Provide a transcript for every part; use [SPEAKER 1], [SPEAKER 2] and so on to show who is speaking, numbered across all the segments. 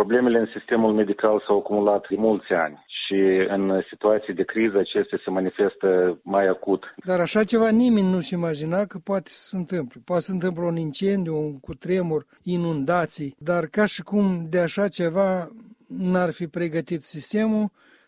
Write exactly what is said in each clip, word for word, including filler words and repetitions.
[SPEAKER 1] Problemele în sistemul medical s-au acumulat de mulți ani și în situații de criză acestea se manifestă mai acut.
[SPEAKER 2] Dar așa ceva nimeni nu-și imagina că poate să se întâmple. Poate să se întâmple un incendiu, un cutremur, inundații, dar ca și cum de așa ceva n-ar fi pregătit sistemul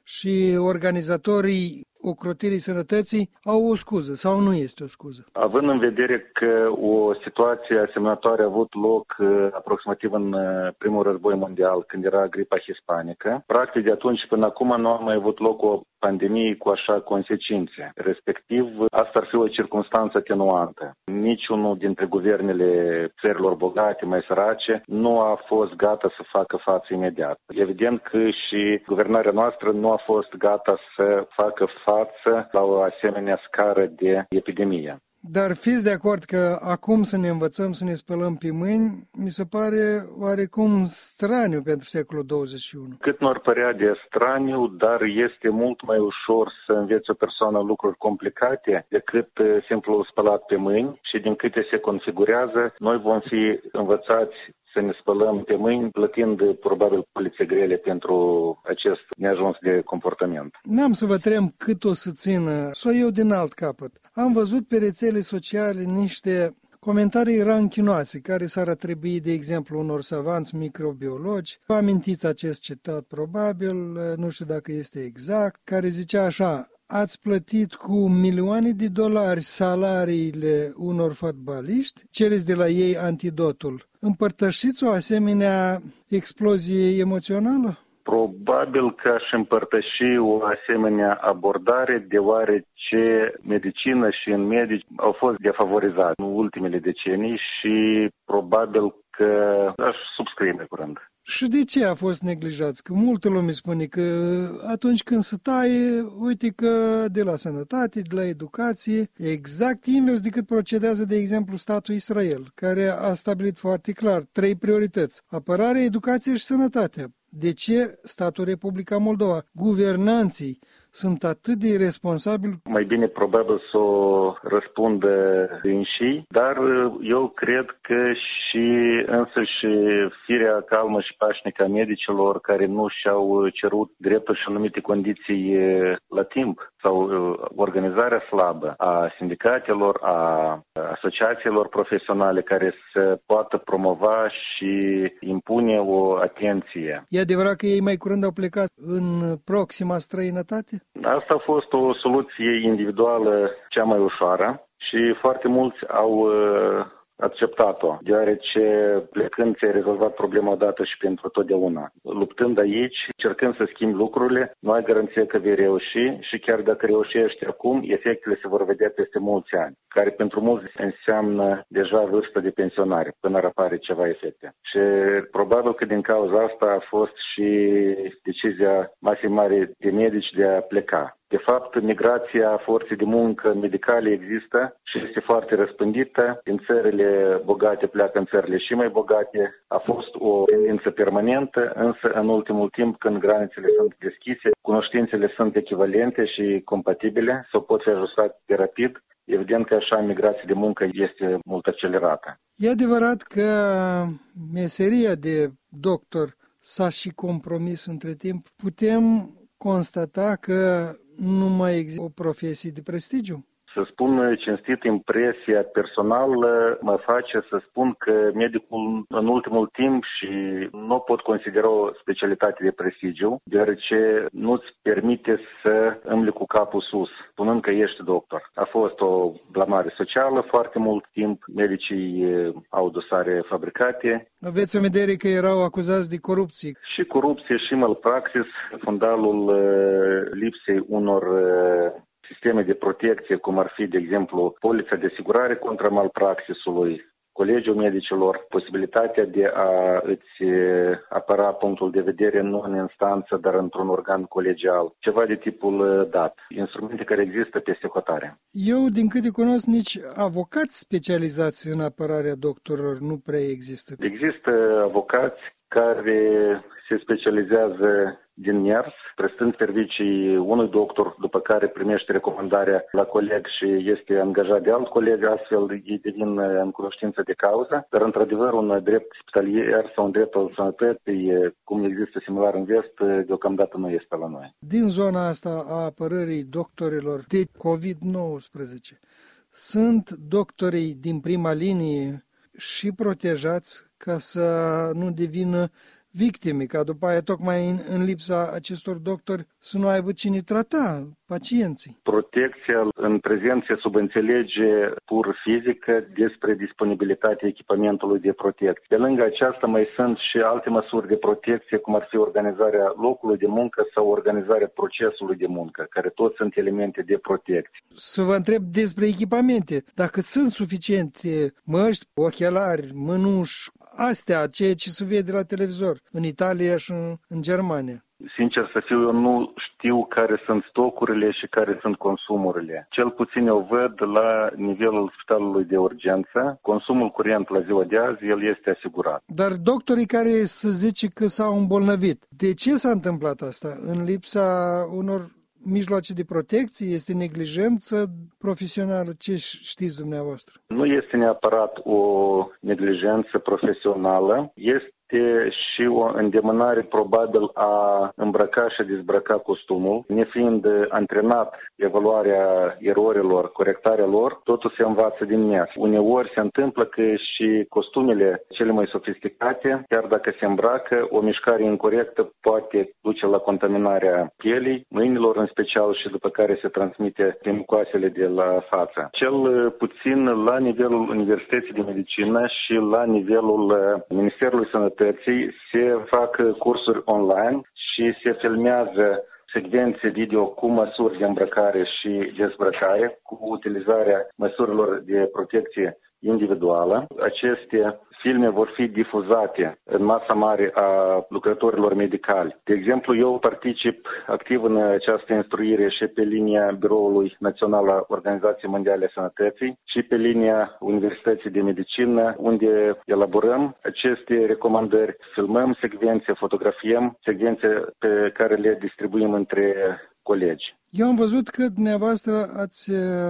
[SPEAKER 2] și organizatorii ocrotirii sănătății au o scuză sau nu este o scuză?
[SPEAKER 1] Având în vedere că o situație asemănătoare a avut loc aproximativ în primul război mondial, când era gripa hispanică, practic de atunci până acum nu a mai avut loc o pandemie cu așa consecințe. Respectiv, asta ar fi o circunstanță atenuantă. Niciunul dintre guvernele țărilor bogate, mai sărace, nu a fost gata să facă față imediat. Evident că și guvernarea noastră nu a fost gata să facă față la o asemenea scară de epidemie.
[SPEAKER 2] Dar fiți de acord că acum să ne învățăm să ne spălăm pe mâini, mi se pare oarecum straniu pentru secolul douăzeci și unu.
[SPEAKER 1] Cât n-ar părea de straniu, dar este mult mai ușor să înveți o persoană lucruri complicate decât simplu spălat pe mâini și din câte se configurează, noi vom fi învățați să ne spălăm pe mâini, plătind probabil polițe grele pentru acest neajuns de comportament.
[SPEAKER 2] N-am să vă trem cât o să țină, să o iau din alt capăt. Am văzut pe rețele sociale niște comentarii ranchinoase care s-ar atribui, de exemplu, unor savanți microbiologi. Vă amintiți acest citat probabil, nu știu dacă este exact, care zicea așa: ați plătit cu milioane de dolari salariile unor fotbaliști, cereți de la ei antidotul. Împărtășiți o asemenea explozie emoțională?
[SPEAKER 1] Probabil că aș împărtăși o asemenea abordare, deoarece medicina și în medici au fost defavorizați în ultimele decenii și probabil că aș subscrie pe curând.
[SPEAKER 2] Și de ce a fost neglijați? Că multă lume spune că atunci când se taie, uite că de la sănătate, de la educație, exact invers decât procedează, de exemplu, statul Israel, care a stabilit foarte clar trei priorități: apărare, educație și sănătate. De ce statul Republica Moldova, guvernanții, sunt atât de irresponsabili?
[SPEAKER 1] Mai bine probabil să o răspundă înșii, dar eu cred că și însăși firea calmă și pașnică a medicilor care nu și-au cerut dreptul și anumite condiții la timp sau organizarea slabă a sindicatelor, a asociațiilor profesionale care să poată promova și impune o atenție.
[SPEAKER 2] E adevărat că ei mai curând au plecat în proxima străinătate?
[SPEAKER 1] Asta a fost o soluție individuală cea mai ușoară și foarte mulți au acceptat-o, deoarece plecând ți-ai rezolvat problema odată și pentru totdeauna. Luptând aici, cercând să schimbi lucrurile, nu ai garanție că vei reuși și chiar dacă reușești acum, efectele se vor vedea peste mulți ani, care pentru mulți înseamnă deja vârstă de pensionare, până ar apare ceva efecte. Și probabil că din cauza asta a fost și decizia masei mari de medici de a pleca. De fapt, migrația forței de muncă medicale există și este foarte răspândită. Din țările bogate pleacă în țările și mai bogate. A fost o tendință permanentă, însă în ultimul timp, când granițele sunt deschise, cunoștințele sunt echivalente și compatibile sau pot fi ajustate de rapid. Evident că așa migrația de muncă este mult accelerată.
[SPEAKER 2] E adevărat că meseria de doctor s-a și compromis între timp. Putem constata că nu mai există o profesie de prestigiu?
[SPEAKER 1] Să spun cinstit, impresia personală mă face să spun că medicul în ultimul timp și nu pot considera o specialitate de prestigiu, deoarece nu-ți permite să îmbli cu capul sus, spunând că ești doctor. A fost o blamare socială foarte mult timp, medicii au dosare fabricate.
[SPEAKER 2] Aveți în vedere că erau acuzați de corupție?
[SPEAKER 1] Și corupție și malpraxis, fundalul lipsei unor sisteme de protecție, cum ar fi, de exemplu, polița de asigurare contra malpraxisului, Colegiul Medicilor, posibilitatea de a îți apăra punctul de vedere nu în instanță, dar într-un organ colegial, ceva de tipul dat, instrumente care există peste hotare.
[SPEAKER 2] Eu, din câte cunosc, nici avocați specializați în apărarea doctorilor nu prea există.
[SPEAKER 1] Există avocați care se specializează din mers, prestând servicii unui doctor, după care primește recomandarea la coleg și este angajat de alt coleg, astfel ei devin în cunoștință de cauză, dar într-adevăr un drept spitalier sau un drept al sănătății, cum există similar în vest, deocamdată nu este la noi.
[SPEAKER 2] Din zona asta a apărării doctorilor de covid nouăsprezece, sunt doctorii din prima linie și protejați ca să nu devină victime, ca după aia, tocmai în, în lipsa acestor doctori, să nu aibă cine trata pacienții.
[SPEAKER 1] Protecția în prezent se subînțelege pur fizică despre disponibilitatea echipamentului de protecție. Pe lângă aceasta mai sunt și alte măsuri de protecție, cum ar fi organizarea locului de muncă sau organizarea procesului de muncă, care toți sunt elemente de protecție.
[SPEAKER 2] Să vă întreb despre echipamente. Dacă sunt suficiente măști, ochelari, mănuși, astea, ceea ce se vede la televizor, în Italia și în, în Germania.
[SPEAKER 1] Sincer să fiu, eu nu știu care sunt stocurile și care sunt consumurile. Cel puțin eu văd la nivelul spitalului de urgență, consumul curent la ziua de azi, el este asigurat.
[SPEAKER 2] Dar doctorii care să zice că s-au îmbolnăvit, de ce s-a întâmplat asta? În lipsa unor mijloace de protecție? Este neglijență profesională? Ce știți dumneavoastră?
[SPEAKER 1] Nu este neapărat o neglijență profesională, este și o îndemânare probabil a îmbrăca și a dezbrăca costumul. Nefiind antrenat evaluarea erorilor, corectarea lor, totul se învață din mers. Uneori se întâmplă că și costumele cele mai sofisticate, chiar dacă se îmbracă, o mișcare incorectă poate duce la contaminarea pielii, mâinilor în special, și după care se transmite prin mucoasele de la față. Cel puțin la nivelul Universității de Medicină și la nivelul Ministerului Sănătății se fac cursuri online și se filmează secvențe video cu măsuri de îmbrăcare și dezbrăcare, cu utilizarea măsurilor de protecție individuală. Aceste filme vor fi difuzate în masa mare a lucrătorilor medicali. De exemplu, eu particip activ în această instruire și pe linia Biroului Național al Organizației Mondiale a Sănătății și pe linia Universității de Medicină, unde elaborăm aceste recomandări, filmăm secvențe, fotografiem secvențe pe care le distribuim între colegi.
[SPEAKER 2] Eu am văzut că dumneavoastră ați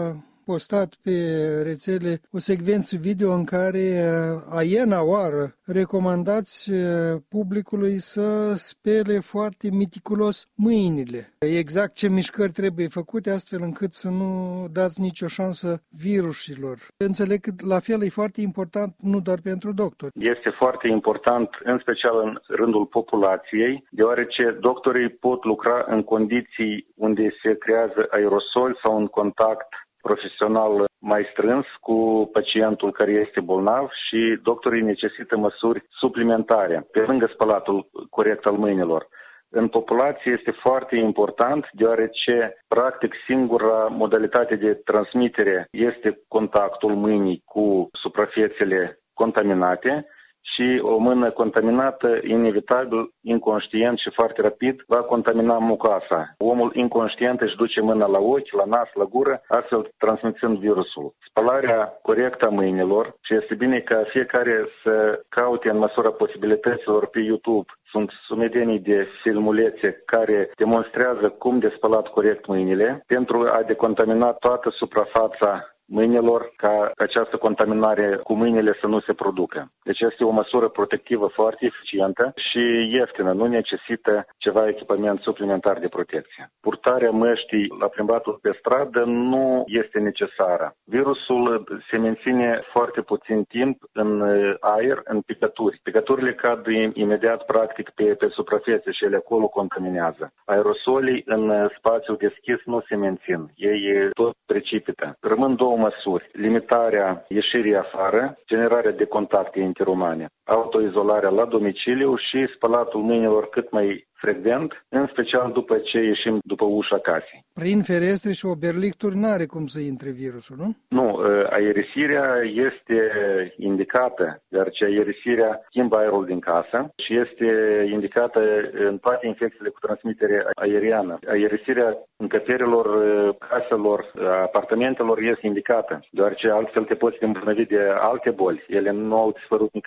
[SPEAKER 2] postat pe rețele o secvență video în care a iena oară recomandați publicului să spele foarte meticulos mâinile. Exact ce mișcări trebuie făcute astfel încât să nu dați nicio șansă virusilor. Înțeleg că la fel e foarte important nu doar pentru doctori.
[SPEAKER 1] Este foarte important, în special în rândul populației, deoarece doctorii pot lucra în condiții unde se creează aerosol sau în contact profesional mai strâns cu pacientul care este bolnav și doctorii necesită măsuri suplimentare, pe lângă spălatul corect al mâinilor. În populație este foarte important, deoarece, practic, singura modalitate de transmitere este contactul mâinii cu suprafețele contaminate, și o mână contaminată, inevitabil, inconștient și foarte rapid, va contamina mucoasa. Omul inconștient își duce mâna la ochi, la nas, la gură, astfel transmițând virusul. Spălarea corectă a mâinilor, și este bine ca fiecare să caute în măsura posibilităților pe YouTube. Sunt sumedeni de filmulețe care demonstrează cum de spălat corect mâinile pentru a decontamina toată suprafața mâinilor, ca această contaminare cu mâinile să nu se producă. Deci este o măsură protectivă foarte eficientă și ieftină, nu necesită ceva echipament suplimentar de protecție. Purtarea măștii la plimbatul pe stradă nu este necesară. Virusul se menține foarte puțin timp în aer, în picături. Picăturile cad imediat, practic, pe, pe suprafețe și ele acolo contaminează. Aerosolii în spațiul deschis nu se mențin. Ei tot precipită. Rămân două măsuri: limitarea ieșirii afară, generarea de contacte interumane, autoizolarea la domiciliu și spălatul mâinilor cât mai frecvent, în special după ce ieșim după ușa casei.
[SPEAKER 2] Prin ferestre și oberlicturi n-are cum să intre virusul, nu?
[SPEAKER 1] Nu, aerisirea este indicată, deoarece aerisirea schimbă aerul din casă și este indicată în toate infecțiile cu transmitere aeriană. Aerisirea încăperilor, caselor, apartamentelor este indicată, deoarece altfel te poți îmbolnăvi de alte boli. Ele nu au dispărut nicăieri.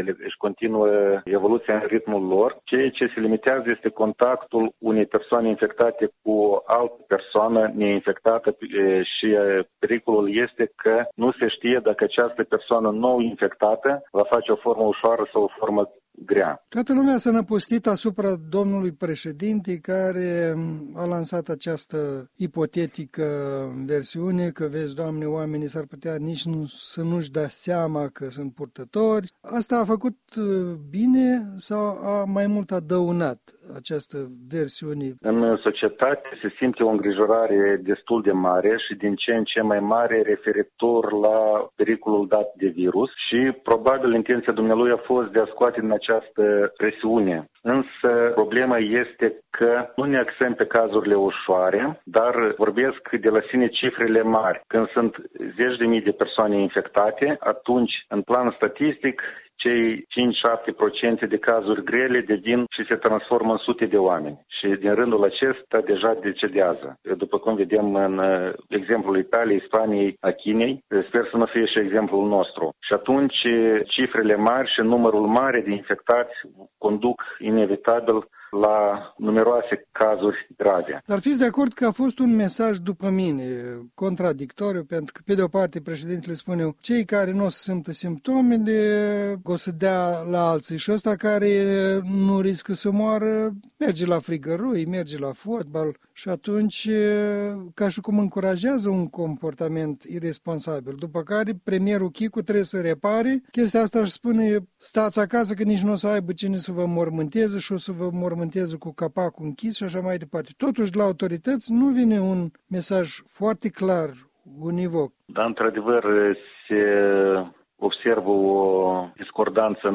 [SPEAKER 1] ele își continuă evoluția în ritmul lor. Ceea ce se limitează este contactul unei persoane infectate cu o altă persoană neinfectată și pericolul este că nu se știe dacă această persoană nou infectată va face o formă ușoară sau o formă grea.
[SPEAKER 2] Toată lumea s-a năpustit asupra domnului președinte care a lansat această ipotetică versiune că, vezi, Doamne, oamenii s-ar putea nici nu, să nu-și dea seama că sunt purtători. Asta a făcut bine sau a mai mult adăunat această versiune?
[SPEAKER 1] În societate se simte o îngrijorare destul de mare și din ce în ce mai mare referitor la pericolul dat de virus și probabil intenția dumnealui a fost de a scoate din această presiune. Însă problema este că nu ne axăm pe cazurile ușoare, dar vorbesc de la sine cifrele mari. Când sunt zeci de mii de persoane infectate, atunci, în plan statistic, cei cinci-șapte la sută de cazuri grele devin și se transformă în sute de oameni. Și din rândul acesta deja decedează. După cum vedem în exemplul Italiei, Spaniei, a Chinei, sper să nu fie și exemplul nostru. Și atunci cifrele mari și numărul mare de infectați conduc inevitabil la numeroase cazuri grave.
[SPEAKER 2] Dar fiți de acord că a fost un mesaj, după mine, contradictoriu, pentru că, pe de o parte, președintele spune cei care nu o să simtă simptomele o să dea la alții și ăsta care nu riscă să moară merge la frigărui, merge la fotbal și atunci ca și cum încurajează un comportament irresponsabil. După care premierul Chicu trebuie să repare chestia asta și spune stați acasă că nici nu o să aibă cine să vă mormânteze și o să vă mormânteze cu capacul închis și așa mai departe. Totuși, de la autorități nu vine un mesaj foarte clar, univoc.
[SPEAKER 1] Da, într-adevăr, se observă o discordanță în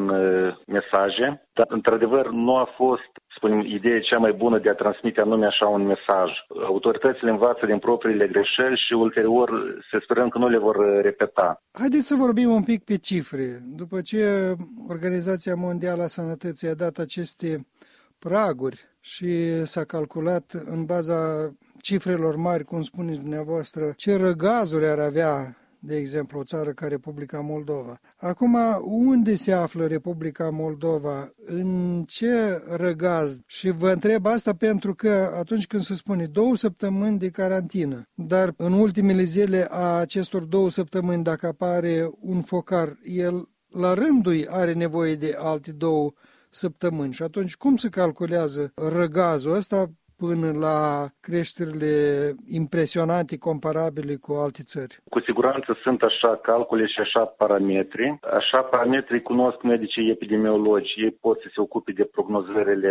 [SPEAKER 1] mesaje, dar într-adevăr nu a fost, spunem, ideea cea mai bună de a transmite anume așa un mesaj. Autoritățile învață din propriile greșeli și ulterior să sperăm că nu le vor repeta.
[SPEAKER 2] Haideți să vorbim un pic pe cifre. După ce Organizația Mondială a Sănătății a dat aceste praguri și s-a calculat în baza cifrelor mari, cum spuneți dumneavoastră, ce răgazuri ar avea, de exemplu, o țară ca Republica Moldova. Acum, unde se află Republica Moldova? În ce răgaz? Și vă întreb asta pentru că atunci când se spune două săptămâni de carantină, dar în ultimele zile a acestor două săptămâni, dacă apare un focar, el la rândul are nevoie de alte două săptămâni. Și atunci cum se calculează răgazul ăsta până la creșterile impresionante comparabile cu alte țări?
[SPEAKER 1] Cu siguranță sunt așa calcule și așa parametri. Așa parametri cunosc medicii epidemiologi. Ei pot să se ocupe de prognozările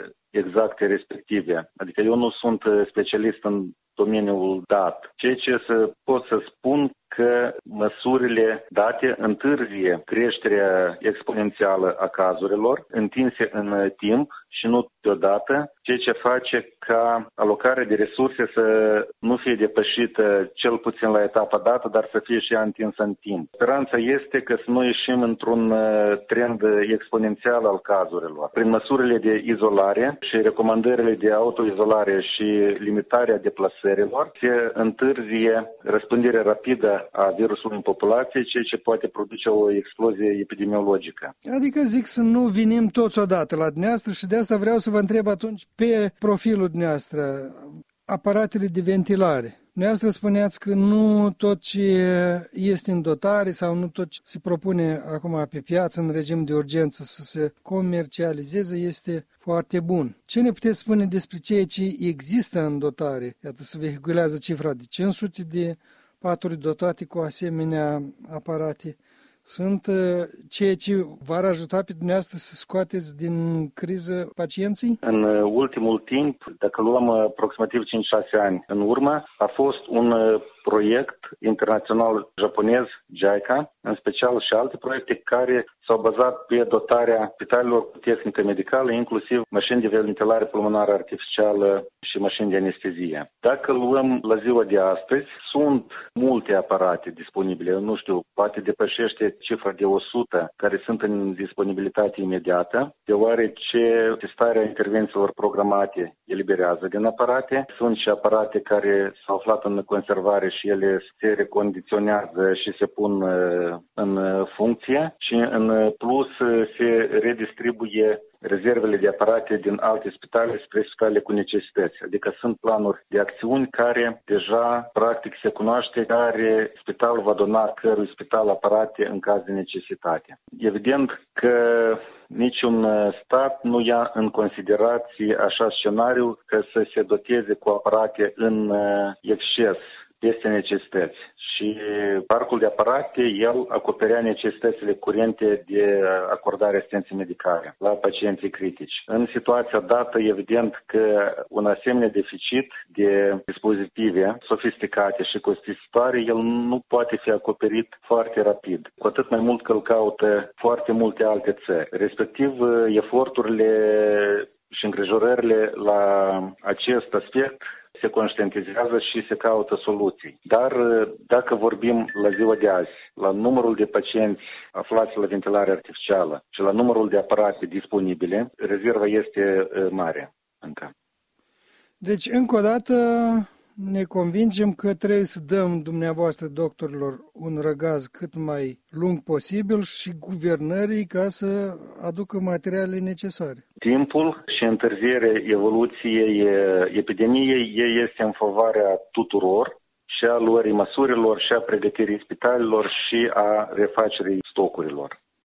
[SPEAKER 1] exacte respective. Adică eu nu sunt specialist în domeniul dat. Ceea ce să pot să spun că măsurile date întârzie creșterea exponențială a cazurilor, întinse în timp și nu deodată, ceea ce face ca alocarea de resurse să nu fie depășită cel puțin la etapa dată, dar să fie și ea întinsă în timp. Speranța este că să nu ieșim într-un trend exponențial al cazurilor. Prin măsurile de izolare și recomandările de autoizolare și limitarea deplasărilor se întârzie răspândirea rapidă a virusului în populație, ceea ce poate produce o explozie epidemiologică.
[SPEAKER 2] Adică zic să nu vinim toți odată la dumneavoastră și de asta vreau să vă întreb atunci pe profilul dumneavoastră, aparatele de ventilare. Dumneavoastră spuneați că nu tot ce este în dotare sau nu tot ce se propune acum pe piață în regim de urgență să se comercializeze este foarte bun. Ce ne puteți spune despre ceea ce există în dotare? Iată, se vehiculează cifra de cinci sute de paturi dotate cu asemenea aparate. Sunt uh, ceea ce v-ar ajuta pe dumneavoastră să scoateți din criză pacienții?
[SPEAKER 1] În uh, ultimul timp, dacă luăm uh, aproximativ cinci-șase ani în urmă, a fost un uh, proiect internațional japonez, JICA, în special și alte proiecte care s-au bazat pe dotarea spitalelor cu tehnică medicală, inclusiv mașini de ventilare pulmonară artificială și mașini de anestezie. Dacă luăm la ziua de astăzi, sunt multe aparate disponibile, nu știu, poate depășește cifra de o sută care sunt în disponibilitate imediată, deoarece testarea intervențiilor programate eliberează din aparate. Sunt și aparate care s-au aflat în conservare și ele se recondiționează și se pun în funcție și în plus se redistribuie rezervele de aparate din alte spitale spre spitale cu necesități. Adică sunt planuri de acțiuni care deja practic se cunoaște care spitalul va dona cărui spital aparate în caz de necesitate. Evident că niciun stat nu ia în considerație așa scenariu că să se doteze cu aparate în exces peste necesități. Și parcul de aparate, el acoperea necesitățile curente de acordare asistenței medicale la pacienții critici. În situația dată, evident că un asemenea deficit de dispozitive sofisticate și costisitoare, el nu poate fi acoperit foarte rapid. Cu atât mai mult că îl caută foarte multe alte țări. Respectiv, eforturile și îngrijorările la acest aspect se conștientizează și se caută soluții. Dar dacă vorbim la ziua de azi, la numărul de pacienți aflați la ventilare artificială și la numărul de aparate disponibile, rezerva este mare încă.
[SPEAKER 2] Deci, încă o dată, ne convingem că trebuie să dăm dumneavoastră, doctorilor, un răgaz cât mai lung posibil și guvernării ca să aducă materialele necesare.
[SPEAKER 1] Timpul și întârzierea evoluției epidemiei este în favoarea tuturor, și a luării măsurilor, și a pregătirii spitalelor, și a refacerii stocurilor.